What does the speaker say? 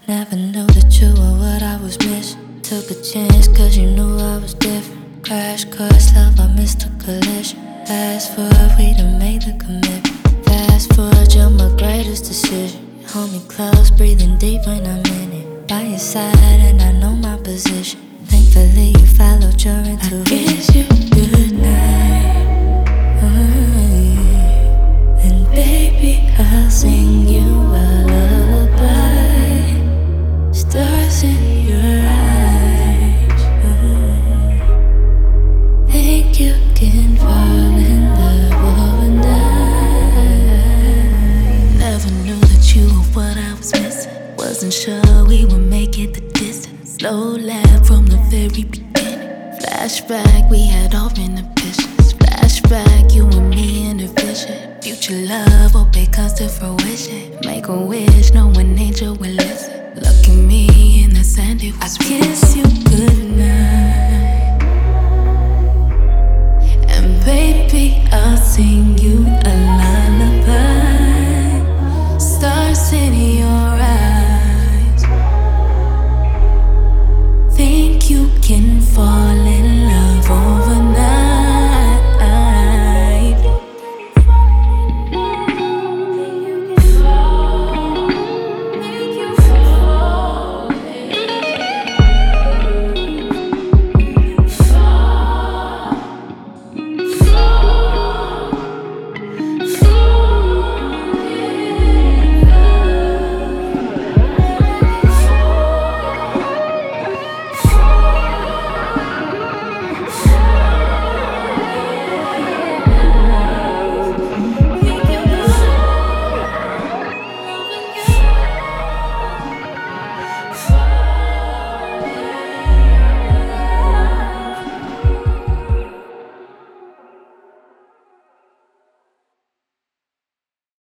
Never knew that you were what I was missing. Took a chance cause you knew I was different. Crash course love, I missed the collision. Fast forward, we done made the commitment. Fast forward, you're my greatest decision. Hold me close, breathing deep when I'm in it. By your side and I know my position. Thankfully you followed your intuition. I kiss you goodnight, and baby I'll sing you a lullaby. Stars in your eyes, think you can fall in love overnight. Never knew that you were what I was missing. Wasn't sure we would make it the distance. Slow laugh from the very beginning. Flashback, we had all inhibitions. Flashback, you and me in a vision. Future love, hope it comes to fruition. Make a wish, no one angel will listen. Look at me in the sand, it was I kiss you goodnight.